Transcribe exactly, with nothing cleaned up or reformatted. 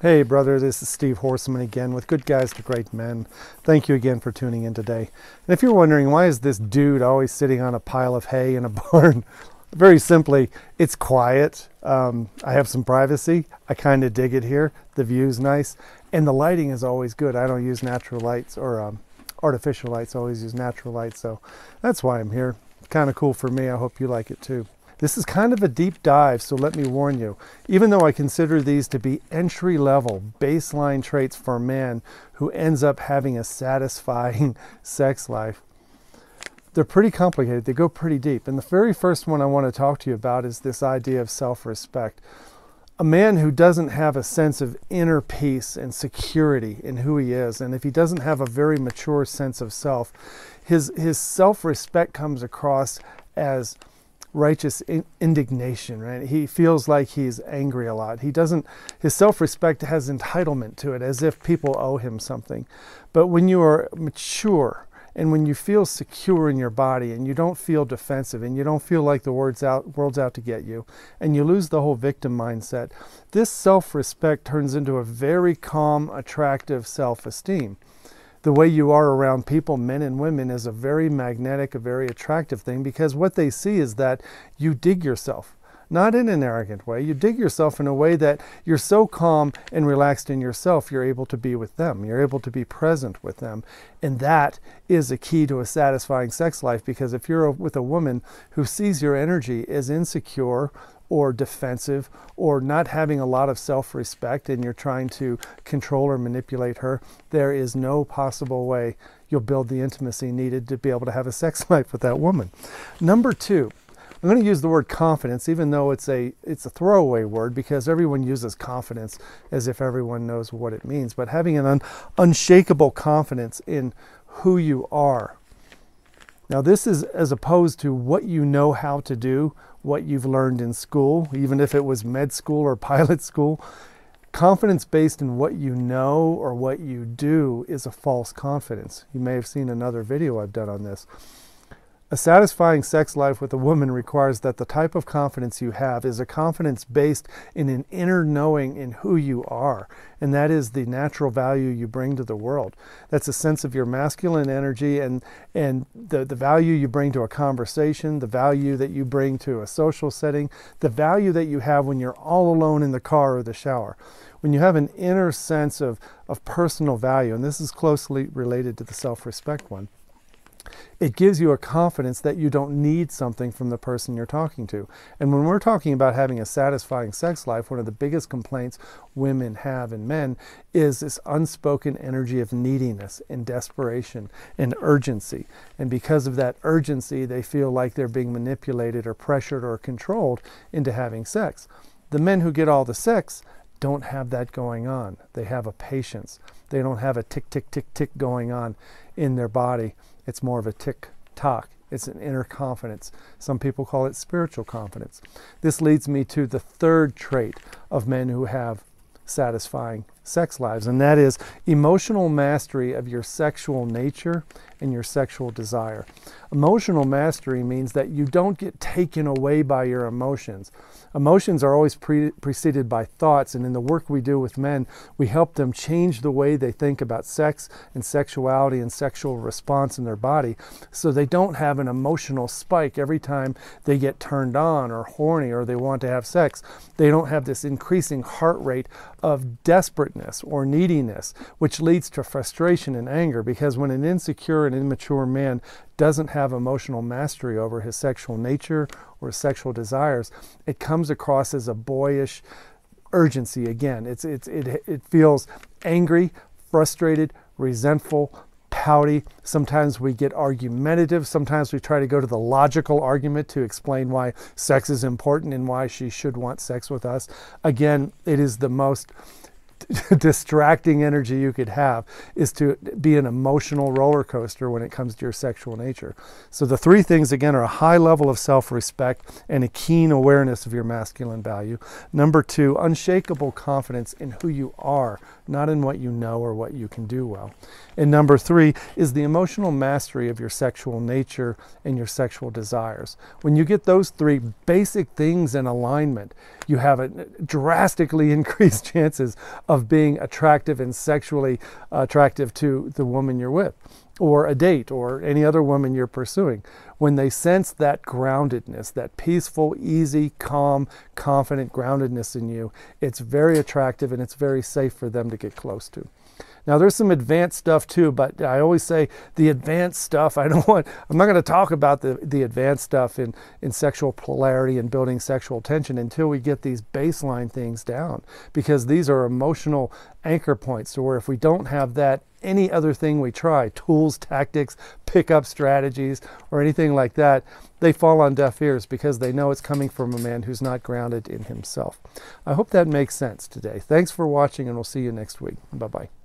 Hey brother, this is Steve Horseman again with Good Guys to Great Men. Thank you again for tuning in today. And if you're wondering why is this dude always sitting on a pile of hay in a barn, very simply, it's quiet. Um, I have some privacy. I kind of dig it here. The view's nice. And the lighting is always good. I don't use natural lights or um, artificial lights. I always use natural lights. So that's why I'm here. Kind of cool for me. I hope you like it too. This is kind of a deep dive, so let me warn you. Even though I consider these to be entry-level, baseline traits for a man who ends up having a satisfying sex life, they're pretty complicated. They go pretty deep. And the very first one I want to talk to you about is this idea of self-respect. A man who doesn't have a sense of inner peace and security in who he is, and if he doesn't have a very mature sense of self, his, his self-respect comes across as righteous in indignation, right? He feels like he's angry a lot. He doesn't, his self-respect has entitlement to it, as if people owe him something. But when you are mature and when you feel secure in your body and you don't feel defensive and you don't feel like the world's out, world's out to get you, and you lose the whole victim mindset, this self-respect turns into a very calm, attractive self-esteem. The way you are around people, men and women, is a very magnetic, a very attractive thing, because what they see is that you dig yourself. Not in an arrogant way. You dig yourself in a way that you're so calm and relaxed in yourself, you're able to be with them. You're able to be present with them. And that is a key to a satisfying sex life, because if you're with a woman who sees your energy as insecure or defensive or not having a lot of self-respect and you're trying to control or manipulate her, there is no possible way you'll build the intimacy needed to be able to have a sex life with that woman. Number two, I'm going to use the word confidence, even though it's a it's a throwaway word, because everyone uses confidence as if everyone knows what it means. But having an un unshakable confidence in who you are. Now this is as opposed to what you know how to do, what you've learned in school, even if it was med school or pilot school. Confidence based in what you know or what you do is a false confidence. You may have seen another video I've done on this. A satisfying sex life with a woman requires that the type of confidence you have is a confidence based in an inner knowing in who you are. And that is the natural value you bring to the world. That's a sense of your masculine energy and, and the, the value you bring to a conversation, the value that you bring to a social setting, the value that you have when you're all alone in the car or the shower. When you have an inner sense of, of personal value, and this is closely related to the self-respect one, it gives you a confidence that you don't need something from the person you're talking to. And when we're talking about having a satisfying sex life, one of the biggest complaints women have and men is this unspoken energy of neediness and desperation and urgency. And because of that urgency, they feel like they're being manipulated or pressured or controlled into having sex. The men who get all the sex don't have that going on. They have a patience. They don't have a tick, tick, tick, tick going on in their body. It's more of a tick-tock. It's an inner confidence. Some people call it spiritual confidence. This leads me to the third trait of men who have satisfying sex lives, and that is emotional mastery of your sexual nature and your sexual desire. Emotional mastery means that you don't get taken away by your emotions. Emotions are always pre preceded by thoughts, and in the work we do with men, we help them change the way they think about sex and sexuality and sexual response in their body, so they don't have an emotional spike every time they get turned on or horny or they want to have sex. They don't have this increasing heart rate of desperation or neediness, which leads to frustration and anger, because when an insecure and immature man doesn't have emotional mastery over his sexual nature or sexual desires, it comes across as a boyish urgency. Again, it's, it's, it, it feels angry, frustrated, resentful, pouty. Sometimes we get argumentative. Sometimes we try to go to the logical argument to explain why sex is important and why she should want sex with us. Again, it is the most distracting energy you could have, is to be an emotional roller coaster when it comes to your sexual nature. So the three things, again, are a high level of self-respect and a keen awareness of your masculine value. Number two, unshakable confidence in who you are, not in what you know or what you can do well. And number three is the emotional mastery of your sexual nature and your sexual desires. When you get those three basic things in alignment, you have a drastically increased chances of being attractive and sexually attractive to the woman you're with, or a date, or any other woman you're pursuing. When they sense that groundedness, that peaceful, easy, calm, confident groundedness in you, it's very attractive and it's very safe for them to get close to. Now there's some advanced stuff too, but I always say the advanced stuff, I don't want, I'm not going to talk about the, the advanced stuff in, in sexual polarity and building sexual tension until we get these baseline things down, because these are emotional anchor points to where if we don't have that, any other thing we try, tools, tactics, pickup strategies, or anything like that, they fall on deaf ears because they know it's coming from a man who's not grounded in himself. I hope that makes sense today. Thanks for watching, and we'll see you next week. Bye-bye.